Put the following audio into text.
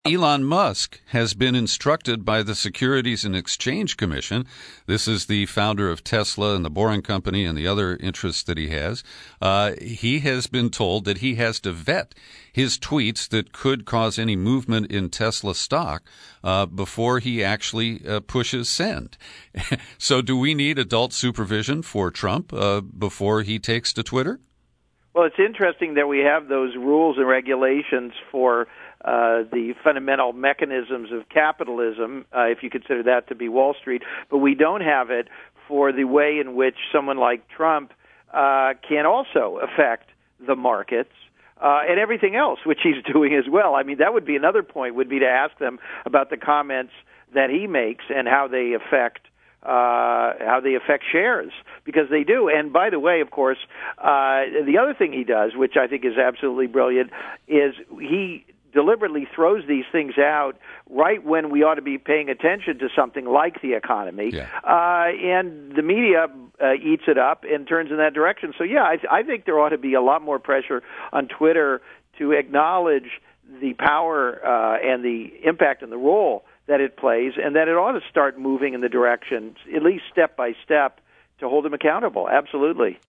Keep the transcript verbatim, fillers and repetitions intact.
Elon Musk has been instructed by the Securities and Exchange Commission. This is the founder of Tesla and the Boring Company and the other interests that he has. Uh, he has been told that he has to vet his tweets that could cause any movement in Tesla stock uh, before he actually uh, pushes send. So do we need adult supervision for Trump uh, before he takes to Twitter? Well, it's interesting that we have those rules and regulations for uh, the fundamental mechanisms of capitalism, uh, if you consider that to be Wall Street, but we don't have it for the way in which someone like Trump uh, can also affect the markets uh, and everything else, which he's doing as well. I mean, that would be another point, would be to ask them about the comments that he makes and how they affect Uh, how they affect shares, because they do. And by the way, of course, uh, the other thing he does, which I think is absolutely brilliant, is he deliberately throws these things out right when we ought to be paying attention to something like the economy. Yeah. Uh, and the media uh, eats it up and turns in that direction. So, yeah, I, th- I think there ought to be a lot more pressure on Twitter to acknowledge the power uh, and the impact and the role that it plays, and that it ought to start moving in the direction, at least step by step, to hold them accountable. Absolutely.